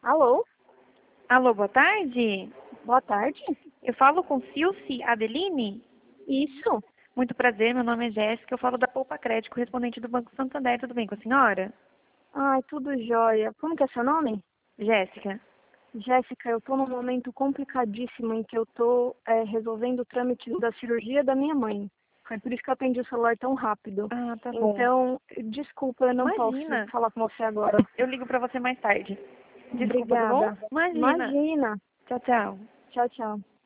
Alô? Alô, boa tarde. Boa tarde. Eu falo com Silci Adeline? Isso. Muito prazer, meu nome é Jéssica, eu falo da Poupa Crédito, correspondente do Banco Santander, tudo bem com a senhora? Ai, tudo jóia. Como que é seu nome? Jéssica. Jéssica, eu tô num momento complicadíssimo em que eu tô resolvendo o trâmite da cirurgia da minha mãe. Foi por isso que eu atendi o celular tão rápido. Ah, tá bom. Então, desculpa, eu não posso Imagina, falar com você agora. eu ligo pra você mais tarde. Desculpa, tá bom? Obrigada. Imagina. Imagina. Tchau, tchau. Tchau, tchau.